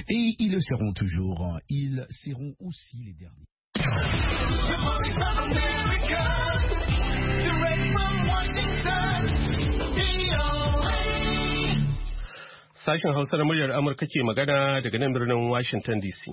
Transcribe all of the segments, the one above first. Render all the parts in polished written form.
Et ils le seront toujours. Ils seront aussi les derniers. Sashen Hausa na muryar Amurka ke magana daga nan birnin Washington DC.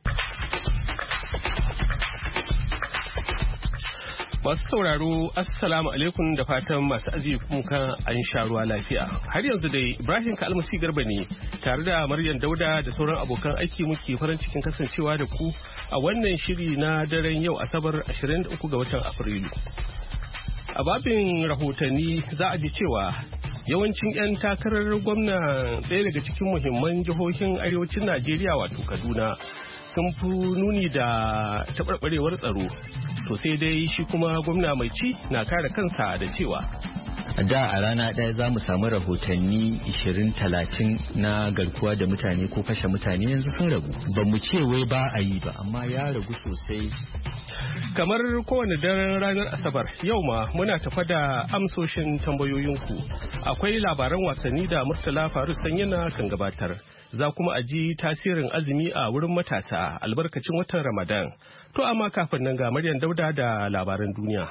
Masu sauraro, Assalamu alaikum da fatan masu azumi kan an sha ruwa lafiya. Har yanzu dai Ibrahim Kalmasi Garba ne tare da Maryam Dauda da sauran abokan aiki muke farin cikin kasancewa da ku a wannan shiri na daren yau Asabar 23 ga watan Afrilu. A babin rahotanni za a ji cewa yawancin 'yan takarar gwamna ɗaya daga cikin muhimman jihohin arewacin Najeriya wato Kaduna sun fi nuni da taɓarɓarewar tsaro. To sai dai shi kuma gwamna mai ci na kare kansa da cewa da a rana ɗaya za mu samu rahotanni 20-30 na garkuwa da mutane ko kashe mutane, yanzu sun ragu. Ba mu ce wai ba a yi ba, amma ya ragu sosai. Kamar kowane daren ranar Asabar, yau ma muna tafa da amsoshin tambayoyinku. Akwai labaran wasanni da Murtala Faru Sanyina kan gabatar. Za kuma a ji tasirin azumi a wurin matasa albarkacin watan Ramadan. To amma kafin nan ga Maryam Dauda da labaran duniya.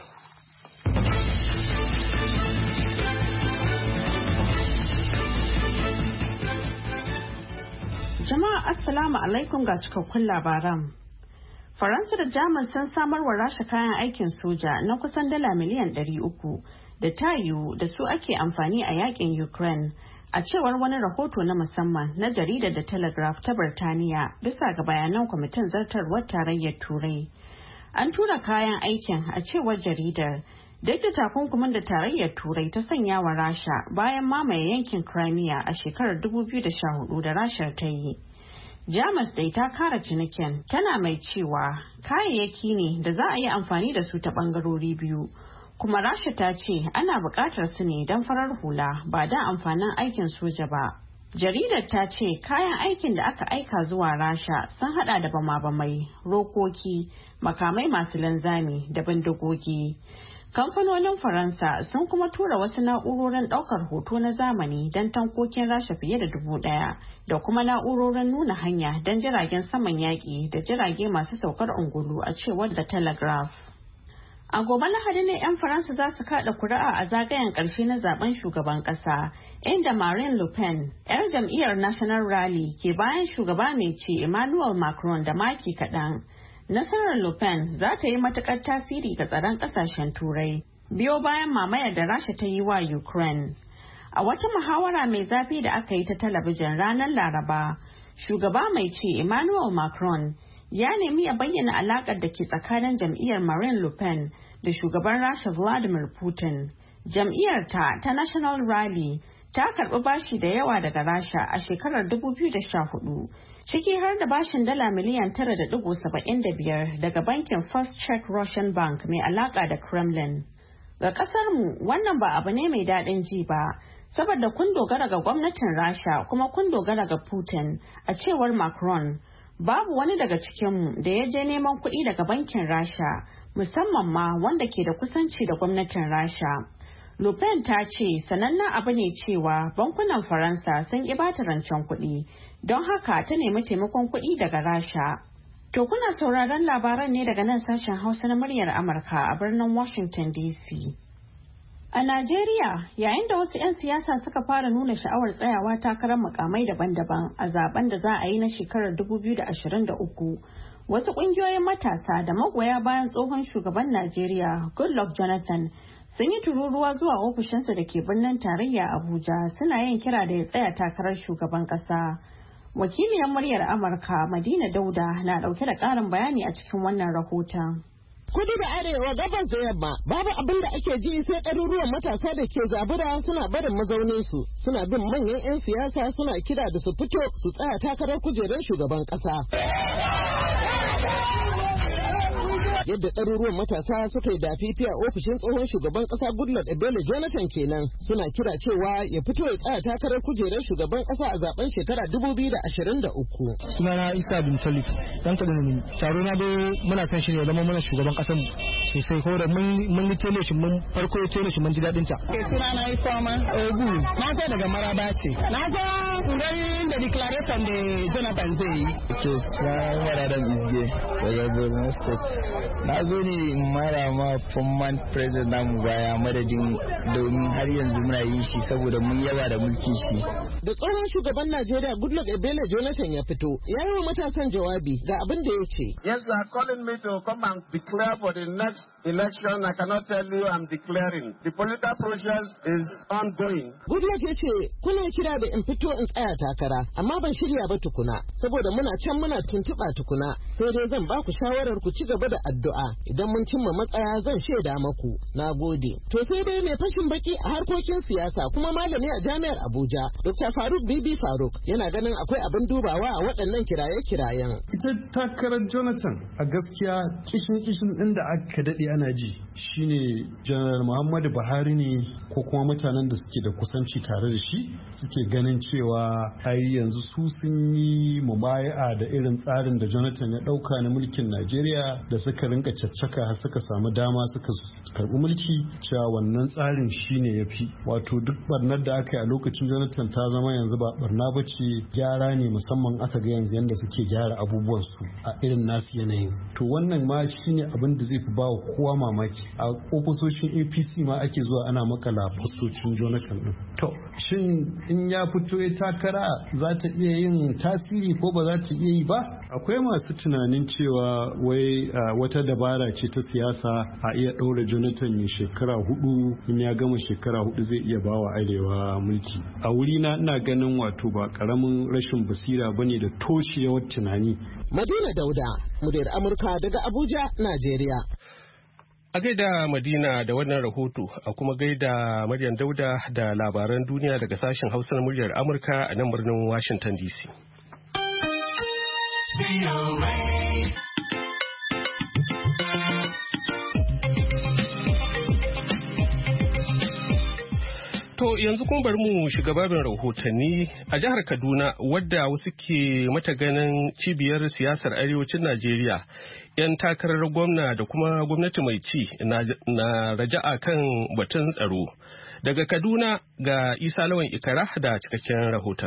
Jama'a Assalamu alaikum ga cikakkun labaran. Faransa da Jamus sun samar wa Rasha kayan aikin soja na kusan dala miliyan 300 da ta yiwu da su ake amfani a yakin Ukraine, a cewar wani rahoto na musamman na jaridar The Telegraph ta Birtaniya bisa ga bayanan kwamitin zartarwar tarayyar Turai. An tura kayan aikin, a cewar jaridar, duk da takunkumin da tarayyar Turai ta sanya wa Rasha bayan mamaye yankin Crimea a shekarar 2014 da Rashar ta yi. Jamus dai ta kara cinikin, tana mai cewa kayayyaki ne da za a yi amfani da su ta bangarori biyu, kuma Rasha ta ce ana buƙatar su ne don farar hula ba don amfanin aikin soja ba. Jaridar ta ce kayan aikin da aka aika zuwa Rasha sun hada da bama-bamai, rokoki, makamai masu linzami da bindigogi. Kamfanonin Faransa sun kuma tura wasu na'urorin ɗaukar hoto na zamani don tankokin Rasha fiye da 1,000 da kuma na'urorin nuna hanya don jiragen saman yaƙi da jirage masu saukar ungulu, a cewar The Telegraph. A gobe Lahadi ne 'yan Faransa za su kaɗa kuri'a a zagayen ƙarshe na zaben shugaban ƙasa, inda Marine Le Pen, 'yar jam'iyyar National Rally, ke bayan shugaba mai ci Emmanuel Macron da maki kaɗan. Nasarar Le Pen za ta yi matuƙar tasiri ga tsaron ƙasashen Turai, biyo bayan mamayar da Rasha ta yi wa Ukraine. A wata muhawara mai zafi da aka yi ta talabijin ranar Laraba, shugaba mai ci Emmanuel Macron ya nemi ya bayyana alaƙar da ke tsakanin jam'iyyar Marine Le Pen da shugaban Rasha Vladimir Putin. Jam'iyyar ta National Rally ta karɓi bashi da yawa daga Rasha a shekarar 2014, ciki har da bashin dala miliyan 9.75 daga bankin First Czech Russian Bank mai alaƙa da Kremlin. Ga ƙasarmu wannan ba abu ne mai daɗin ji ba, saboda kun dogara ga gwamnatin Rasha kuma kun dogara ga Putin, a cewar Macron. Babu wani daga cikinmu da ya je neman kuɗi daga bankin Rasha, musamman ma wanda ke da kusanci da gwamnatin Rasha. Le Pen ta ce sanannen abu ne cewa bankunan Faransa sun ƙi bata rancen kuɗi, don haka ta nemi taimakon kuɗi daga Rasha. To kuna sauraron labaran ne daga nan sashen Hausa na muryar Amurka a birnin Washington DC. A Najeriya, yayin da wasu 'yan siyasa suka fara nuna sha'awar tsayawa takarar mukamai daban-daban a zaben da za a yi na shekarar 2023, wasu ƙungiyoyin matasa da magoya bayan tsohon shugaban Najeriya Goodluck Jonathan sun yi tururuwa zuwa ofishinsa da ke birnin tarayya Abuja, suna yin kira da ya tsaya takarar shugaban ƙasa. Wakiliyar muryar Amurka Madina Dauda na ɗauke da ƙarin bayani a cikin wannan rahoton. Kudu da arewa, gabas da yamma, babu abin da ake ji sai ɗaruruwan matasa da ke zabura suna barin mazauninsu, suna bin manyan 'yan siyasa suna kira da su fito su tsaya takarar kujerar shugaban ƙasa. Yadda ɗaruruwan matasa suka yi dafifi a ofishin tsohon shugaban ƙasa Goodluck Ebele Jonathan kenan, suna kira cewa ya fito ya tsaya takarar kujerar shugaban ƙasa a zaben shekara 2023. Sunana Isa bin Talib, dan kaduna ne. Taro na dai muna son shi ne zama mana shugaban ƙasar mu. Sosai ko da mun yi tele shi mun farko ya tele shi mun ji daɗin ta. Sunana Ifeoma Ogu, na zo daga Maraba ce. Na zo gani da declaration da Jonathan zai yi. Okay, na Maradan Izge daga Borno State. Na zo ne in mara ma former president namu baya madadin domin har yanzu muna yin shi saboda mun yaba da mulki shi. Da tsohon shugaban Najeriya Goodluck Ebele Jonathan ya fito, ya yi wa matasan jawabi ga abin da ya ce. Yes, they are calling me to come and declare for the next election. I cannot tell you I'm declaring. The political process is ongoing. Goodluck ya ce, kuna kira da in fito in tsaya takara, amma ban shirya ba tukuna, saboda muna can muna tuntuɓa tukuna, sai dai zan ba ku shawarar ku ci gaba da addu'a. Idan mun cimma matsaya zan shaida maku. Na gode. To sai dai mai fashin baki a harkokin siyasa kuma malami a jami'ar Abuja, Dr. Faruk Bibi Faruk, yana ganin akwai abin dubawa a waɗannan kiraye-kirayen. Ita takarar Jonathan a gaskiya kishin ɗin da aka daɗe ana ji shine Janar Muhammadu Buhari ne ko kuma mutanen da suke da kusanci tare da shi suke ganin cewa ai yanzu su sun yi mubaya'a da irin tsarin da Jonathan ya ɗauka na mulkin Najeriya da suka rinka caccaka har suka samu dama suka karɓi mulki cewa wannan tsarin shine ya fi. Wato duk barnar da aka yi a lokacin Jonathan ta zama yanzu ba barna ba ce, gyara ne, musamman aka ga yanzu yadda suke gyara abubuwansu a irin nasu yanayin. To wannan ma shine abin da zai fi ba wa kowa mamaki. A ofisoshin APC ma ake zuwa ana makala fastocin Jonathan din. To shin in ya fito ya takara za ta iya yin tasiri ko ba za ta iya yi ba? Akwai masu tunanin cewa wai wata dabara ce ta siyasa a iya ɗaura Jonathan ya shekara 4, in ya gama shekara 4 zai iya bawa arewa mulki. A wuri na ina ganin wato ba karamin rashin basira bane da toshewar tunani. Madina Dauda, muryar Amurka daga Abuja, Najeriya. A gaida Madina da wannan rahoto, a kuma gaida Maryam Dauda da labaran duniya daga sashen Hausa na muryar Amurka a nan birnin Washington DC. To yanzu kuma bari mu shiga babin rahotanni a jihar Kaduna, wadda wasu ke mata ganin cibiyar siyasar arewacin Najeriya. 'Yan takarar gwamna da kuma gwamnati mai ci na raja'a kan batun tsaro. Daga Kaduna ga Isa Lawan Ikara da cikakken rahoton.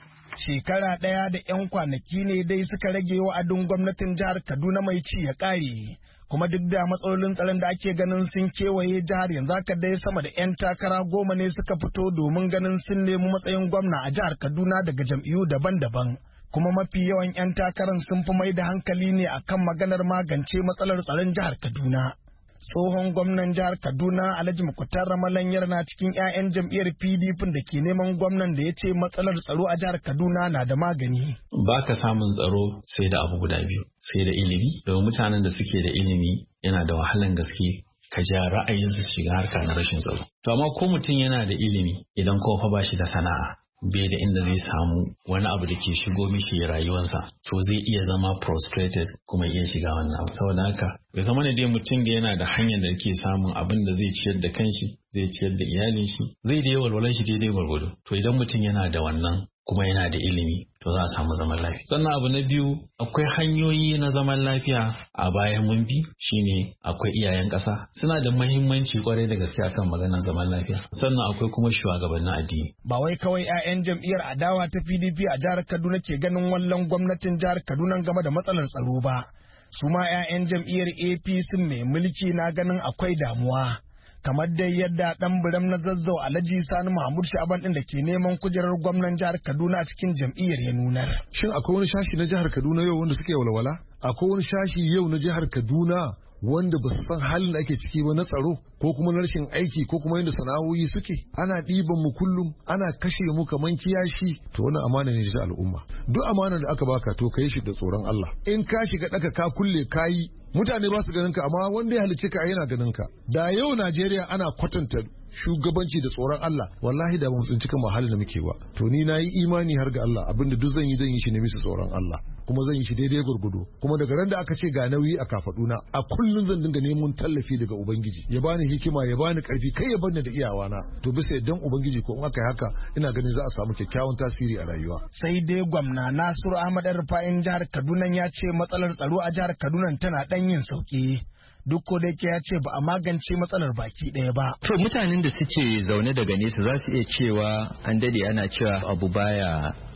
Shekara ɗaya da 'yan kwanaki ne dai suka rage wa'adin gwamnatin jihar Kaduna mai ci ya ƙare. Kuma duk da matsalolin tsaron da ake ganin sun kewaye jihar, yanzu haka dai sama da 'yan takara 10 ne suka fito domin ganin sun nemi matsayin gwamna a jihar Kaduna daga jam'iyyu daban-daban. Kuma mafi yawan 'yan takarar sun fi mai da hankali ne akan maganar magance matsalar tsaron jihar Kaduna. Tsohon gwamnan jihar Kaduna Alhaji Muktar Ramalanyar na cikin 'ya'yan jam'iyyar PDP da ke neman gwamnan da ya ce matsalar tsaro a jihar Kaduna na da magani. Ba ka samun tsaro sai da abu guda biyu, sai da ilimi. Domin mutanen da suke da ilimi yana da wahalan gaske ka ja ra'ayinsu shiga harka na rashin tsaro. To amma ko mutum yana da ilimi idan kuma fa ba shi da sana'a, bai da inda zai samu wani abu da ke shigo mishi rayuwarsa, to zai iya zama frustrated kuma iya shiga wannan abu. Saboda haka bai zama ne dai mutum da yana da hanyar da ke samun abin da zai ciyar da kanshi, zai ciyar da iyalin shi, zai da walwalan shi daidai gwargwado. To idan mutum yana da wannan kuma yana da ilimi, to za a samu zaman lafiya. Sannan abu na biyu, akwai hanyoyi na zaman lafiya a bayan mun bi, shine akwai iyayen ƙasa suna da muhimmanci kwarai da gaske akan maganar zaman lafiya. Sannan akwai kuma shugabannin addini. Ba wai kawai 'ya'yan jam'iyyar adawa ta PDP a jihar Kaduna ke ganin wallan gwamnatin jihar Kaduna game da matsalar tsaro ba. Su ma 'ya'yan jam'iyyar APC mai mulki na ganin akwai damuwa. Kamar dai yadda ɗan biram na Zazzau Alhaji Sani Mahmud Sha'aban ɗin da ke neman kujerar gwamnan jihar Kaduna a cikin jam'iyyar ya nunar. Shin akwai wani shashi na jihar Kaduna yau wanda suke walwala? Akwai wani shashi yau na jihar Kaduna wanda ba su san halin da ake ciki ba na tsaro ko kuma na rashin aiki ko kuma yadda sana'o'i suke? Ana ɗiban mu kullum, ana kashe mu kaman kiyashi. To wannan amana ne ta al'umma. Duk amana da aka baka to ka yi shi da tsoron Allah. In ka shiga ɗaka ka kulle kayi, mutane ba su ganin ka, amma wanda ya halicce ka yana ganin ka. Da yau Najeriya ana kwatanta shugabanci da tsoron Allah, wallahi da ba mu tsinci kan halin da muke ba. To ni na yi imani har ga Allah, abinda duk zan yi shi ne bisa tsoron Allah, kuma zan yi shi daidai gurgudu. Kuma daga ran da aka ce ga nauyi a kafaduna, a kullun zan dinga neman tallafi daga Ubangiji, ya bani hikima, ya bani karfi, kai ya bani da iyawana. To bisa yaddan Ubangiji ko in aka yi haka, ina ganin za a samu kyakkyawan tasiri a rayuwa. Sai dai gwamna Nasiru Ahmad Rufa'in jihar Kaduna ya ce matsalar tsaro a jihar Kaduna tana ɗan yin sauki. Duk ko da ya ce ba a magance matsalar baki ɗaya ba. To mutanen da suke zaune daga nesa za su iya cewa an dade ana cewa abu baya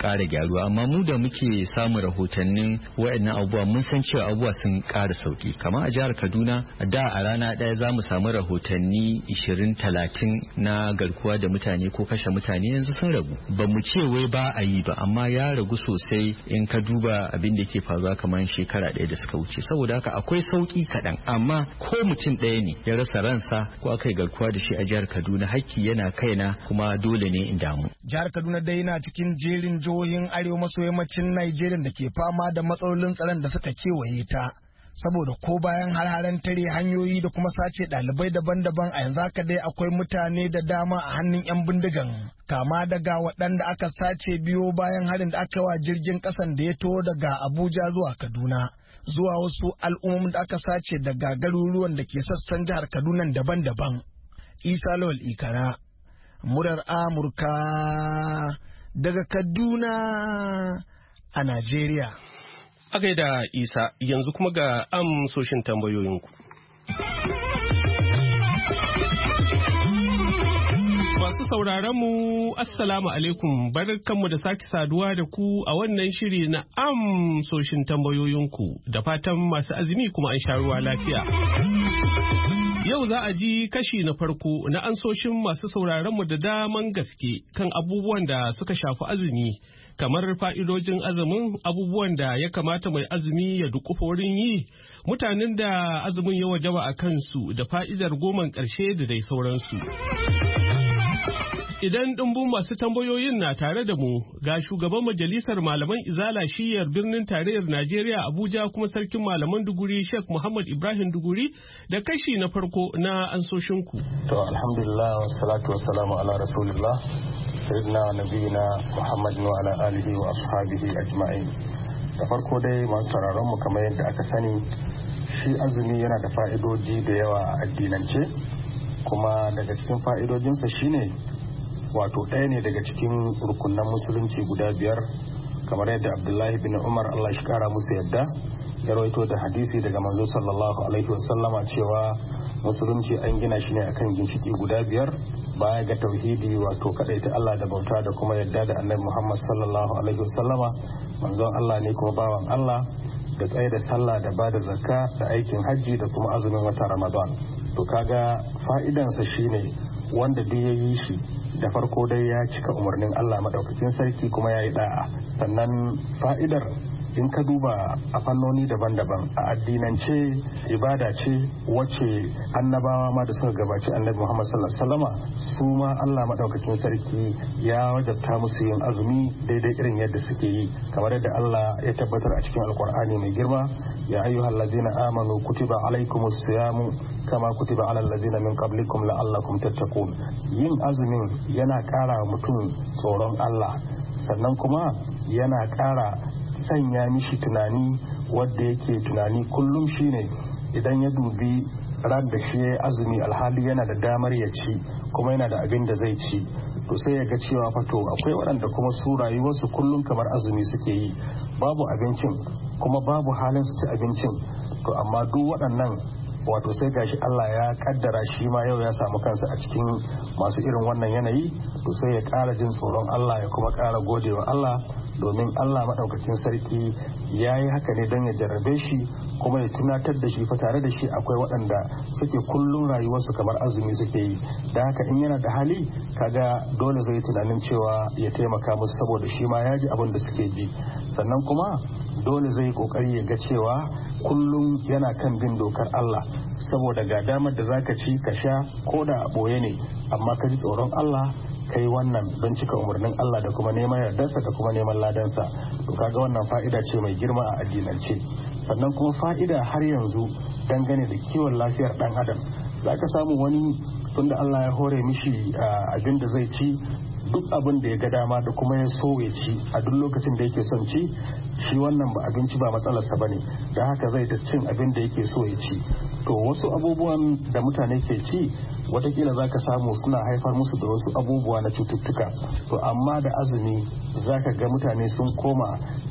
ƙara gyaruwa, amma mu da muke samun rahotannin waɗannan abubuwa mun san cewa abubuwa sun ƙara sauki. Kamar a jihar Kaduna da a rana ɗaya za mu samu rahotanni 20-30 na garkuwa da mutane ko kashe mutane, yanzu sun ragu. Ba mu ce wai ba a yi ba, amma ya ragu sosai in ka duba abin da ke faruwa kamar shekara ɗaya da suka wuce. Saboda haka akwai sauki kaɗan, amma ko mutum ɗaya ne ya rasa ransa ko aka yi garkuwa da shi a jihar Kaduna, hakki yana kaina kuma dole ne in damu. Jihar Kaduna dai na cikin jerin jihohin arewa maso yammacin Najeriya da ke fama da matsalolin tsaron da suka kewaye ta. Saboda ko bayan har-haren tare hanyoyi da kuma sace ɗalibai daban-daban, a yanzu haka dai akwai mutane da dama a hannun 'yan bindigan, kama daga waɗanda aka sace biyo bayan harin da aka wa jirgin ƙasan da ya taho daga Abuja zuwa Kaduna, zuwa wasu al'ummomin da aka sace daga garuruwan da ke sassan jihar Kaduna daban-daban. Isa Lawal Ikara, murar Amurka daga Kaduna a Najeriya. A gaida Isa, yanzu kuma ga amsoshin tambayoyinku. Masu sauraron mu Assalamu alaikum, barkanmu da sake saduwa da ku a wannan shiri na amsoshin tambayoyinku, da fatan masu azumi kuma an sha ruwa lafiya. Yau za a ji kashi na farko na ansoshin masu sauraron mu da daman gaske kan abubuwan da suka shafi azumi, kamar fa'idojin azumin, abubuwan da ya kamata mai azumi ya dukufa wurin yi, mutanen da azumin ya wajaba a kansu, da fa'idar goman ƙarshe da dai sauransu. Idan ɗumbun masu tambayoyin na tare da mu, ga shugaban majalisar malaman izala shiyar birnin tarayyar Najeriya Abuja kuma sarkin malaman Duguri Sheikh Muhammad Ibrahim Duguri da kashi na farko na ansoshinku. To alhamdulillah wassalatu wassalamu ala rasulillah sayyidina nabiyina Muhammad wa ala alihi wa ashabihi ajma'in. Da farko dai masu sauraron mu kamar yadda aka sani, shi azumi yana da fa'idoji da yawa a addinance, kuma daga cikin fa'idojinsa shine wato ɗaya ne daga cikin rukunan musulunci guda 5, kamar yadda Abdullahi bin Umar Allah shi kara musu yadda ya rawaito da hadisi daga manzo sallallahu alaihi wasallama cewa musulunci an gina shi ne akan ginshiki guda 5, baya ga tauhidi wato kadaita Allah da bauta da kuma yadda da annabi Muhammad sallallahu alaihi wasallama manzon Allah ne kuma bawan Allah, da tsaye da sallah da bada zakka da aikin hajji da kuma azumin wata Ramadan. To kaga fa'idansa shine wanda duk ya yi shi da farko dai ya cika umarnin Allah madaukakin sarki kuma ya yi da'a. Sannan fa'idar in ka duba a fannoni daban-daban a addinance ibada ce wacce annabawa ma da suka gabaci annabi Muhammad sallallahu alaihi wasallama su ma Allah madaukakin sarki ya wajabta musu yin azumi daidai irin yadda suke yi, kamar yadda Allah ya tabbatar a cikin alkur'ani mai girma, ya ayyuhal ladzina amanu kutiba alaikumus siyamu kama kutiba alal ladzina min qablikum la'allakum tattaqun. Yin azumin yana ƙara mutum tsoron Allah, sannan kuma yana ƙara sanya mishi tunani wadda yake tunani kullum shine idan ya dubi ran da shi ya azumi alhali yana da damar ya ci kuma yana da abin da zai ci, to sai ya ga cewa fato akwai waɗanda kuma su rayuwarsu kullum kamar azumi suke yi, babu abincin kuma babu halin su ci abincin, to amma duk waɗannan wato sai gashi Allah ya kaddara shi ma yau ya samu kansa a cikin masu irin wannan yanayi, to sai ya ƙara jin tsoron Allah ya kuma ƙara godewa Allah, domin Allah maɗaukakin sarki ya yi haka ne don ya jarrabe shi kuma ya tunatar da shi fa tare da shi akwai waɗanda suke kullum rayuwarsu kamar azumi suke yi, da haka in yana da hali kaga dole zai tunanin cewa ya taimaka musu saboda shi ma ya ji abin da suke ji, sannan kuma dole zai kokari ya ga cewa kullum yana kan bin dokar Allah, saboda ga damar da zaka ci ka sha ko da a boye ne, amma ka ji tsoron Allah kai wannan don cika umarnin Allah da kuma neman yardarsa da kuma neman ladansa. To kaga wannan fa'ida ce mai girma a addinance. Sannan kuma fa'ida har yanzu dangane da kiwon lafiyar dan adam, zaka samu wani tunda Allah ya hore mishi abin da zai ci, duk abin da ya ga dama da kuma ya so ya ci a duk lokacin da yake son ci, shi wannan ba abinci ba matsalarsa bane, da haka zai ta cin abin da yake so ya ci. To wasu abubuwan da mutane ke ci watakila za ka samu suna haifar musu da wasu abubuwa na cututtuka, to amma da azumi za ka ga mutane sun koma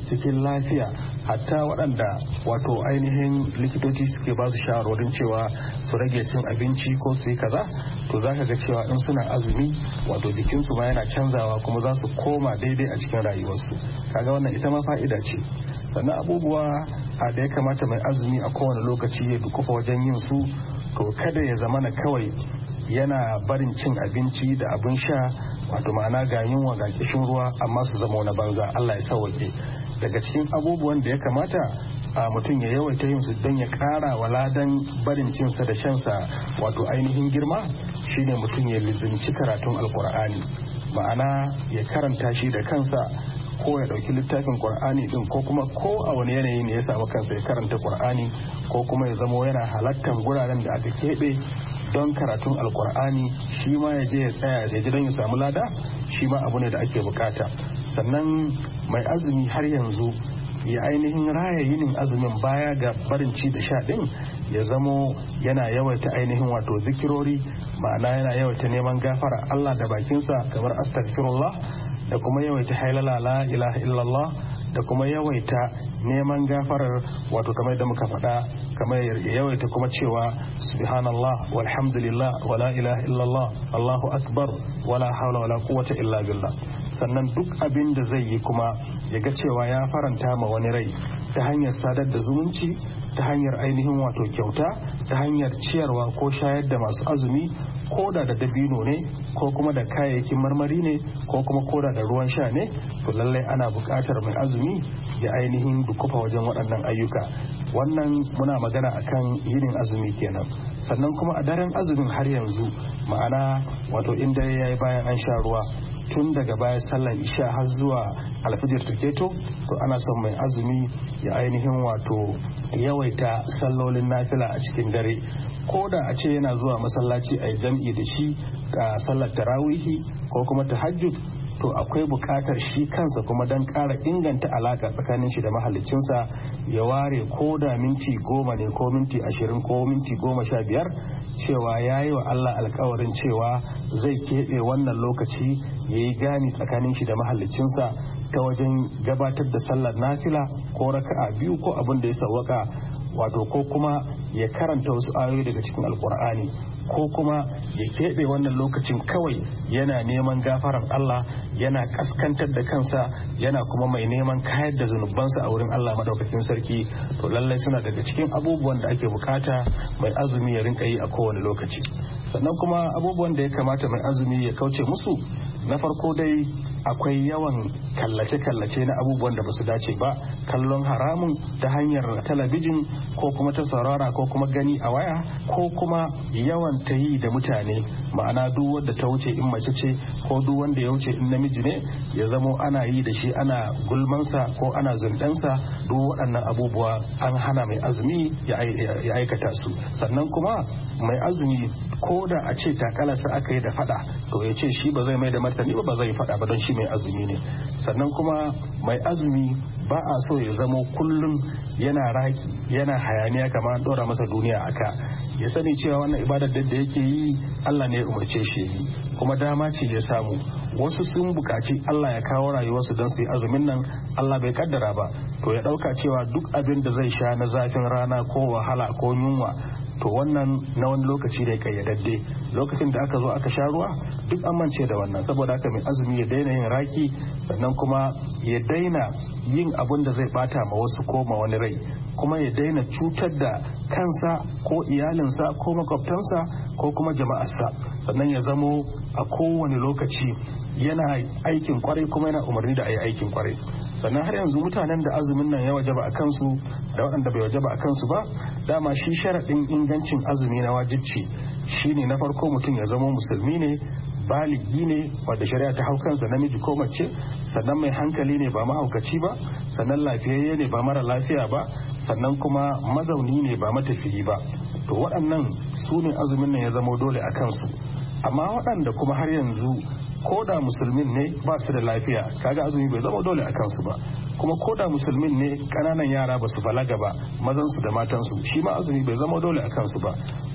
cikin lafiya, hatta waɗanda wato ainihin likitoci suke ba su shawarwarin cewa su rage cin abinci ko su yi kaza, to za ka ga cewa in suna azumi wato jikinsu ma yana canzawa kuma za su koma daidai a cikin rayuwarsu. Kaga wannan ita ma fa'ida ce. Sannan abubuwa da ya kamata mai azumi a kowane lokaci ya dukufa wajen yin su, to kada ya zamana kawai yana barin cin abinci da abin sha, wato ma'ana ga yunwa ga kishin ruwa amma su zama wani banza. Allah ya sauwake. Daga cikin abubuwan da ya kamata a mutum ya yawaita yin su don ya kara wa ladan barin cinsa da shansa wato ainihin girma, shine mutum ya lizinci karatun alkur'ani, ma'ana ya karanta shi da kansa ko ya dauki littafin qur'ani din, ko kuma ko a wani yanayi ne ya samu kansa ya karanta qur'ani, ko kuma ya zama yana halattar guraren da aka keɓe don karatun alkur'ani, shi ma ya je ya tsaya ya ji don ya samu lada, shi ma abu ne da ake bukata. Sannan mai azumi har yanzu ya ainihin raya yinin azumin baya ga barin ci da sha din, ya zamo yana yawaita ainihin wato zikirori, ma'ana yana yawaita neman gafara Allah da bakinsa kamar astaghfirullah, da kuma yawaita hailala la ilaha illallah, da kuma yawaita neman gafarar wato kamar da muka faɗa, kamar yawaita kuma cewa subhanallah walhamdulillah wala ilaha illallah Allahu akbar wala hawla wala quwwata illa billah. Sannan duk abin da zai yi kuma ya ga cewa ya faranta ma wani rai ta hanyar sadar da zumunci, ta hanyar ainihin wato kyauta, ta hanyar ciyarwa ko shayar da masu azumi, koda da dabino ne ko kuma da kayayyakin marmari ne ko kuma koda da ruwan sha ne, to lallai ana buƙatar mai azumi ya ainihin dukufa wajen waɗannan ayyuka. Wannan muna magana akan yinin azumi kenan. Sannan kuma a daren azumin har yanzu, ma'ana wato in dare yayi bayan an sha ruwa, tun daga bayan sallar isha har zuwa alfijir tuketo, to ana son mai azumi ya ainihin wato yawaita sallolin nafila a cikin dare, ko da a ce yana zuwa masallaci a jam'i da shi ga sallar tarawihi ko kuma tahajjud, to akwai bukatar shi kansa kuma don ƙara inganta alaka tsakanin shi da mahaliccinsa ya ware ko da minti 10 ne ko minti 20 ko minti 15, cewa ya yi wa Allah alkawarin cewa zai keɓe wannan lokaci ya yi gani tsakanin shi da mahaliccinsa ta wajen gabatar da sallar nafila ko raka'a 2 ko abin da ya sawwaka, wato ko kuma ya karanta wasu ayoyi daga cikin alkur'ani, ko kuma ya keɓe wannan lokacin kawai yana neman gafaran Allah, yana kaskantar da kansa, yana kuma mai neman kayar da zunubansa a wurin Allah madaukakin sarki. To lallai suna daga cikin abubuwan da ake bukata mai azumi ya rinka yi a kowane lokaci. Sannan kuma abubuwan da ya kamata mai azumi ya kauce musu, na farko dai akwai yawan kallace-kallace na abubuwan da ba su dace ba, kallon haramun ta hanyar talabijin ko kuma ta saurara ko kuma gani a waya, ko kuma yawan ta yi da mutane, ma'ana duk wanda ta wuce in mace ce ko duk wanda ya wuce in namiji ne, ya zamo ana yi da shi, ana gulmansa ko ana zundansa. Duk waɗannan abubuwa an hana mai azumi ya aikata su. Sannan kuma mai azumi ko da a ce takalarsa aka yi da fada, to ya ce shi ba zai mai da martani ba zai fada ba don shi mai azumi ne. Sannan kuma mai azumi ba a so ya zamo kullum yana raki yana hayaniya kamar an dora masa duniya aka. Ya sani cewa wannan ibadar da yake yi Allah ne ya umarce shi yi, kuma dama ce ya samu. Wasu sun bukaci Allah ya kawo rayuwarsu don su yi azumin nan, Allah bai kaddara ba, to ya dauka cewa duk abin da zai sha na zafin rana ko wahala ko yunwa, to wannan na wani lokaci ne kayyadadde. Lokacin da aka zo aka sha ruwa duk an mance da wannan. Saboda haka mai azumi ya daina yin raki, sannan kuma ya daina yin abin da zai bata ma wasu ko ma wani rai, kuma ya daina cutar da kansa ko iyalinsa ko makwabtansa ko kuma jama'arsa. Sannan ya zamo a kowane lokaci yana aikin kwarai kuma yana umarni da a yi aikin kwarai. Sannan har yanzu mutanen da azumin nan ya wajaba a kansu da waɗanda bai wajaba a kansu ba, dama shi sharaɗin ingancin azumi na wajibci shine na farko mutum ya zama musulmi ne, baligi ne wanda shari'a ta hau kansa, namiji ko mace, sannan mai hankali ne ba mahaukaci ba, sannan lafiyayye ne ba mara lafiya ba, sannan kuma mazauni ne ba matafiyi ba. To waɗannan su ne azumin nan ya zama dole a kansu. Amma waɗanda kuma har yanzu ko da musulmin ne ba su da lafiya, kaga azumi bai zama dole a kansu ba. Kuma ko da musulmin ne ƙananan yara ba su balaga ba, mazansu da matansu, shi ma azumi bai zama dole a kansu ba.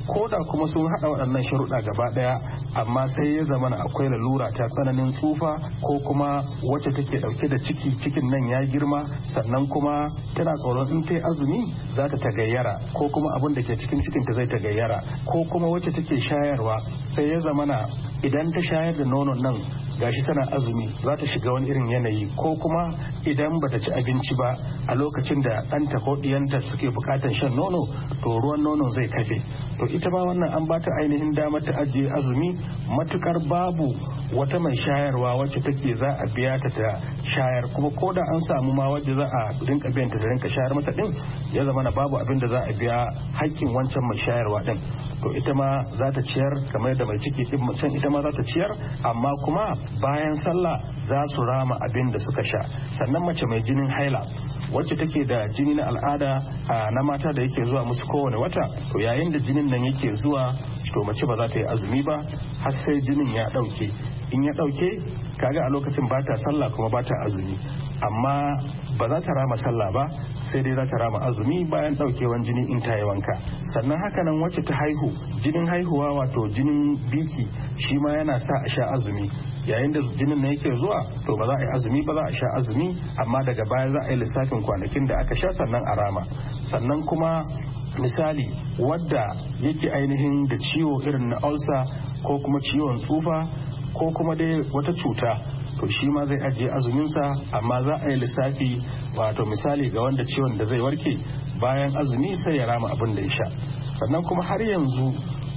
ko da kuma sun haɗa waɗannan sharuɗa gaba ɗaya amma sai ya zama akwai lalura ta tsananin tsufa ko kuma wacce take ɗauke da cikin nan ya girma sannan kuma tana tsoron in ta yi azumi za ta tagayyara ko kuma abin da ke cikin cikinta zai tagayyara ko kuma wacce take shayarwa sai ya zamana idan ta shayar da nonon nan gashi tana azumi za ta shiga wani irin yanayi ko kuma idan bata ci abinci ba a lokacin da ɗanta ko ɗiyanta suke buƙatar shan nono to ruwan nonon zai kafe to ita ma wannan an bata ainihin damar ta ajiye azumi matukar babu wata mai shayarwa wacce take za a biya ta shayar kuma ko da an samu ma wacce za a rinka biyan ta da rinka shayar mata din ya zama na babu abin da za a biya haƙƙin wancan mai shayarwa din to ita ma za ta ciyar kamar da mai ciki din can ita ma za ta ciyar amma kuma bayan sallah za su rama abin da suka sha sannan mace mai jinin haila wacce take da jini na al'ada na mata da yake zuwa musu kowane wata to yayin da jinin nan yake zuwa to mace ba za ta yi azumi ba har sai jinin ya ɗauke in ya ɗauke kaga a lokacin ba ta sallah kuma ba ta azumi amma ba za ta rama sallah ba sai dai za ta rama azumi bayan ɗaukewan jini in ta yi wanka sannan haka nan wacce ta haihu jinin haihuwa wato jinin biki shi ma yana sa a sha azumi yayin da jinin na yake zuwa to ba za a yi azumi ba za a sha azumi amma daga baya za a yi lissafin kwanakin da aka sha sannan a rama sannan kuma misali wadda yake ainihin da ciwo irin na ulcer ko kuma ciwon tsufa ko kuma dai wata cuta to shi ma zai ajiye azuminsa amma za a yi lissafi wato misali ga wanda ciwon da zai warke bayan azumi sai ya rama abin da ya sha sannan kuma har yanzu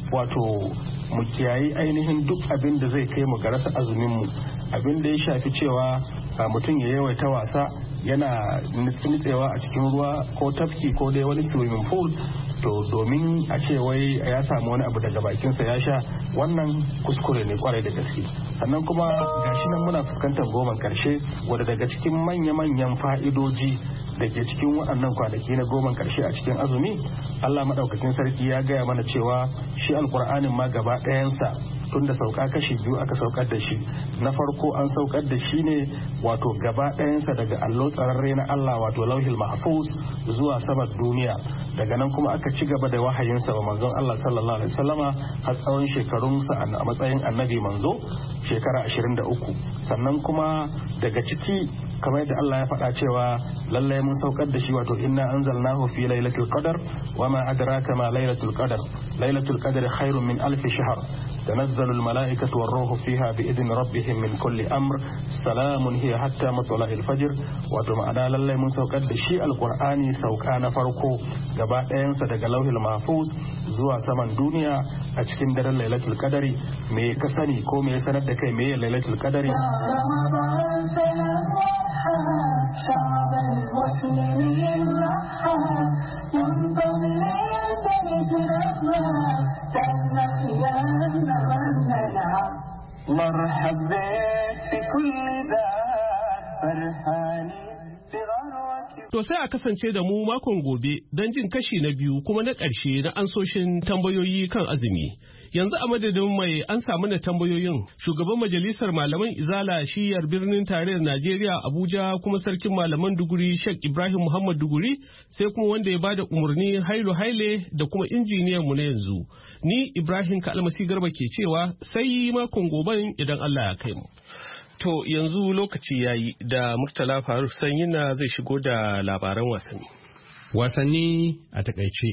wato mu kiyayi ainihin duk abin da zai kai mu ga rasa azuminmu abin da ya shafi cewa mutum ya yawaita wasa yana nitsewa a cikin ruwa ko tafki ko dai wani swimming pool to domin a ce wai ya samu wani abu daga bakinsa ya sha wannan kuskure ne kwarai da gaske sannan kuma gashi nan muna fuskantar goman karshe wadda daga cikin manya-manyan fa'idoji da ke cikin waɗannan kwanaki na goman karshe a cikin azumi Allah maɗaukakin sarki ya gaya mana cewa shi alkur'anin ma gaba ɗayansa tun da sauka kashi biyu aka saukar da shi na farko an saukar da shi ne wato gaba ɗayansa daga allo tsararre na Allah wato lauhil mahfuz zuwa saman duniya daga nan kuma aka ci gaba da wahayinsa wa manzon Allah sallallahu alaihi wasallama har tsawon shekarunsa a matsayin annabi manzo shekara 23 sannan kuma daga ciki kamar yadda Allah ya faɗa cewa lallai mun saukar da shi wato inna anzalnahu fi lailatul qadar wama adraka ma lailatul qadar khairun min alf shahr تنزل الملائكة والروح فيها بإذن ربهم من كل أمر سلام هي حتى مطلع الفجر وتمعنا لله من سوكات الشيء القرآني سوكان فرقو قبات ينسى دقلوه المحفوظ زوا سمن دنيا أتكين در ليلة القدر مي كساني كو مي سند دكي مي ليلة القدر شعب المسلمين مرحب بك في كل باب فرحاني To sai a kasance da mu makon gobe don jin kashi na biyu kuma na ƙarshe na ansoshin tambayoyi kan azumi. Yanzu a madadin mai an samu na tambayoyin shugaban majalisar malaman izala shiyar birnin tarayyar Najeriya Abuja kuma sarkin malaman Duguri Sheikh Ibrahim Muhammad Duguri sai kuma wanda ya bada umarni Hailu Haile da kuma injiniyan mu na yanzu. Ni Ibrahim Kalmasi Garba ke cewa sai makon goben idan Allah ya kai mu. To yanzu lokaci ya yi da Murtala Faruk Sanyina zai shigo da labaran wasanni. Wasanni a takaice.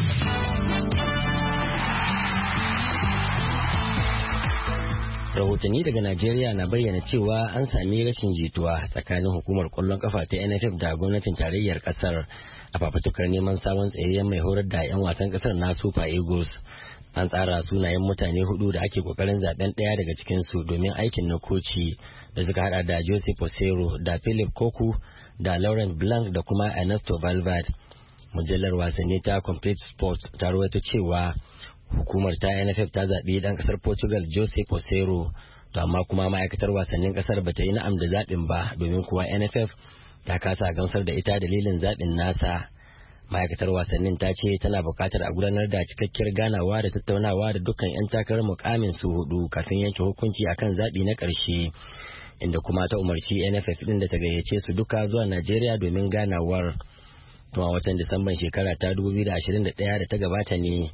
Rahotanni daga Najeriya na bayyana cewa an sami rashin jituwa tsakanin hukumar kwallon kafa ta NFF da gwamnatin tarayyar kasar a fafutukar neman sabon tsayayyen mai horar da 'yan wasan kasar na Super Eagles. An tsara sunayen mutane hudu da ake kokarin zaben daya daga cikinsu domin aikin na koci da suka hada da Jose Posero da Philip Koku da Laurent Blanc da kuma Ernesto Valverde. Mujallar wasanni ta Complete Sports ta rawaito cewa hukumar ta NFF ta zaɓi ɗan ƙasar Portugal Jose Posero to amma kuma ma'aikatar wasannin ƙasar bata yi na'am da zaɓin ba domin kuwa NFF ta kasa gamsar da ita dalilin zaɓin nasa. Ma'aikatar wasannin ta ce tana buƙatar a gudanar da cikakkiyar ganawa da tattaunawa da dukkan 'yan takarar mukamin su hudu kafin yanke hukunci akan zaɓi na ƙarshe, inda kuma ta umarci NFF ɗin da ta gayyace su duka zuwa Najeriya domin ganawar. Tun a watan Disamban shekara ta 2021 da ta gabata ne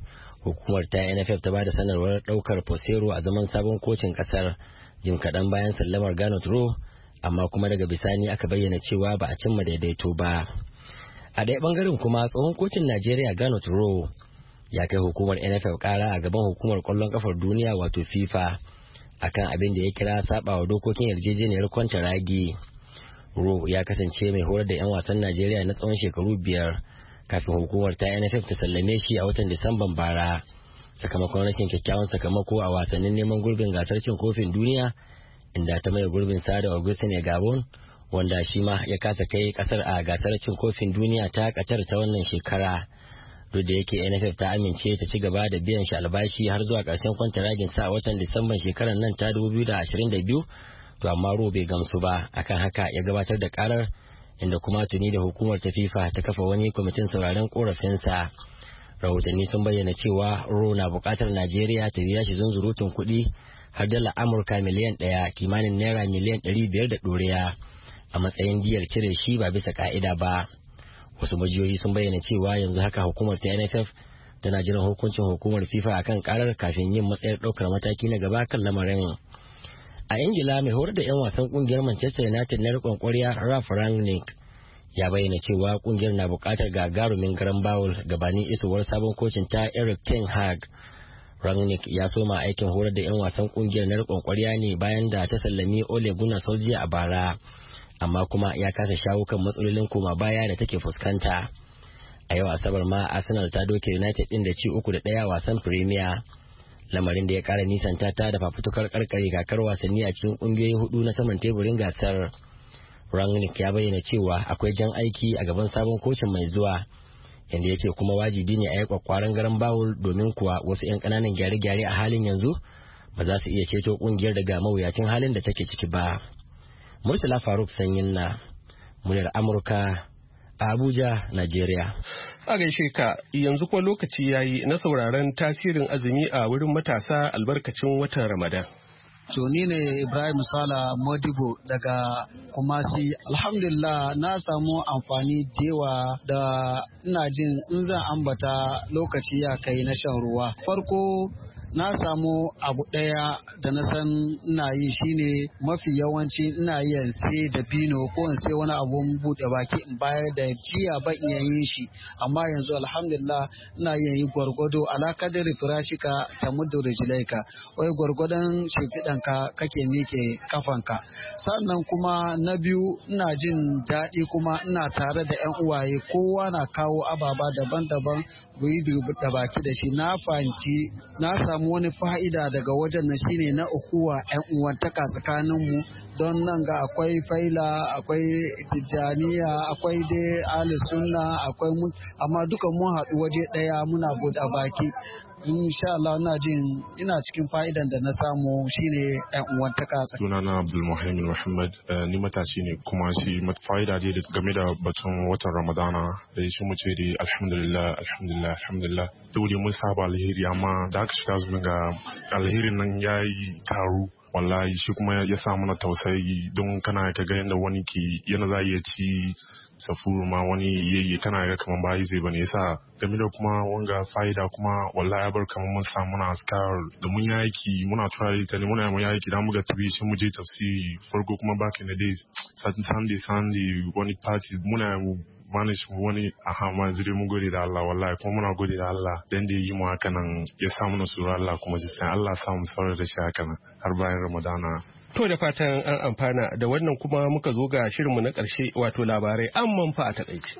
hukumar ta NFF ta ba da sanarwar daukar Posero a zaman sabon kocin kasar jim kaɗan bayan sallamar Gernot Rohr, amma kuma daga bisani aka bayyana cewa ba a cimma daidaito ba. A ɗaya bangaren kuma tsohon kocin Najeriya Gernot Rohr ya kai hukumar NFF kara a gaban hukumar kwallon kafar duniya wato FIFA akan abin da ya kira sabawa dokokin yarjejeniyar kwantaragi. Rohr ya kasance mai horar da 'yan wasan Najeriya na tsawon shekaru 5 kafin hukumar ta NFF ta sallame shi a watan Disamban bara sakamakon rashin kyakkyawan sakamako a wasannin neman gurbin gasar cin kofin duniya, inda ta maye gurbin sa da Augustine Gabon wanda shi ma ya kasa kai kasar a gasar cin kofin duniya ta Qatar ta wannan shekara. Duk da yake NFF ta amince ta ci gaba da biyan shi albashi har zuwa ƙarshen kwantaragin sa a watan Disamban shekarar nan ta 2022, to amma Rohr bai gamsu ba, akan haka ya gabatar da karar, inda kuma tuni da hukumar ta FIFA ta kafa wani kwamitin sauraron korafinsa. Rahotanni sun bayyana cewa Rohr na bukatar Najeriya ta biya shi zunzurutun kuɗi har dala Amurka miliyan 1, kimanin naira miliyan 500 da ɗoriya a matsayin diyar cire shi ba bisa ka'ida ba. Wasu majiyoyi sun bayyana cewa yanzu haka hukumar ta NFF tana jiran hukuncin hukumar FIFA akan karar kafin yin matsayar ɗaukar mataki na gaba kan lamarin. A Ingila, mai horar da 'yan wasan kungiyar Manchester United na riƙon ƙwarya Ralf Rangnick ya bayyana cewa kungiyar na buƙatar gagarumin garan bawul gabanin isowar sabon kocin ta Erik ten Hag. Rangnick ya soma aikin horar da 'yan wasan kungiyar na riƙon ƙwarya ne bayan da ta sallami Ole Gunnar Solskjaer a bara, amma kuma ya kasa shawo kan matsalolin koma baya da take fuskanta. A yau Asabar ma Arsenal ta doke United ɗin da ci 3-1 wasan Premier, lamarin da ya kara nisanta ta da fafutukar karkare kakar wasanni a cikin kungiyoyi 4 na saman teburin gasar. Rangnick ya bayyana cewa akwai jan aiki a gaban sabon kocin mai zuwa, inda ya ce kuma wajibi ne a yi kwakwaran garan bawul domin kuwa wasu 'yan ƙananan gyare-gyare a halin yanzu ba za su iya ceto kungiyar daga mawuyacin halin da take ciki ba. Murtala Faruk Sanyin na muryar Amurka a Abuja, Najeriya. A gaishe ka, yanzu kuma lokaci yayi na sauraron tasirin azumi a wurin matasa albarkacin watan Ramadan. To ni ne Ibrahim Sala Modibo daga Kumasi. Alhamdulillah na samu amfani dewa da ina jin in zan ambata lokaci ya kai na shan ruwa. Farko na samu abu ɗaya da na san ina yi shine mafi yawanci ina iya sai da bino ko in sai wani abun buɗe baki in bayar da jiya ban iya yin shi, amma yanzu alhamdulillah ina iya yi gwargwado alakadar firashika ta muddu rijilaika, wai gwargwadon shimfiɗanka kake mike kafanka. Sannan kuma na biyu ina jin daɗi kuma ina tare da 'yan uwaye, kowa na kawo ababa daban-daban buyi da baki da shi. Na fahimci na samu wani fa'ida daga wajen na shine na ukuwa 'yan uwantaka tsakaninmu, don nan ga akwai faila, akwai tijjaniya, akwai dai ahli sunna, akwai amma duka mun haɗu waje ɗaya muna buɗe baki. Insha Allah ina cikin fa'idan da na samu shine ƴan uwantaka. Sunana Abdul Muhammad Muhammad, ni matashi ne kuma shi fa'ida dai game da batun watan Ramadana da shi mu ce dai alhamdulillah dole mun saba alheri, amma da aka shiga zuwa ga alherin nan yayi taru. Wallahi shi kuma ya sa mana tausayi, don kana ka ga yadda wani ke yana za ya ci safuru ma wani yayi kana ga kaman bayi zai bane, yasa game da kuma wanga fa'ida kuma wallahi bar kaman mun samu na askar da mun yaki muna try ta ne muna yaki da muga tabi shi mu je tafsiri farko kuma back in the days Sunday wani party muna vanish wani ma zire mun gode da Allah, wallahi kuma muna gode da Allah dan da yi mu haka nan ya sa mu sura Allah kuma ji sai Allah sa mu saurara da shi haka nan har bayan Ramadana. To da fatan an amfana da wannan kuma muka zo ga shirinmu na ƙarshe wato labarai an manfa a takaice.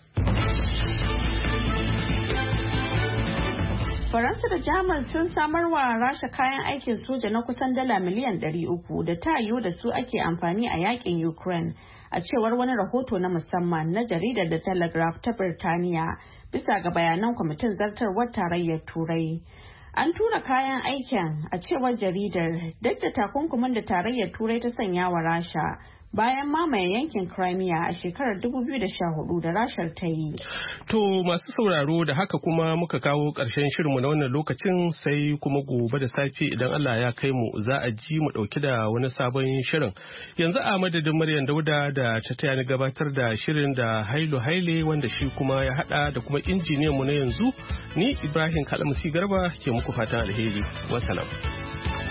Faransa da Jamus sun samar wa Rasha kayan aikin soja na kusan dala miliyan 300 da ta yiwu da su ake amfani a yakin Ukraine, a cewar wani rahoto na musamman na jaridar The Telegraph ta Birtaniya bisa ga bayanan kwamitin zartarwar tarayyar Turai. An tura kayan aikin a cewar jaridar duk da takunkumin da tarayyar Turai ta sanya wa Rasha bayan mamaye yankin Crimea a shekarar 2014 da Rashar ta yi. To masu sauraro da haka kuma muka kawo ƙarshen shirinmu na wannan lokacin, sai kuma gobe da safe idan Allah ya kai mu za a ji mu ɗauki da wani sabon shirin. Yanzu a madadin Maryam Dauda da ta taya ni gabatar da shirin da Hailu Haile wanda shi kuma ya haɗa da kuma injiniyan mu na yanzu, ni Ibrahim Kalmasi Garba ke muku fatan alheri. Wassalam.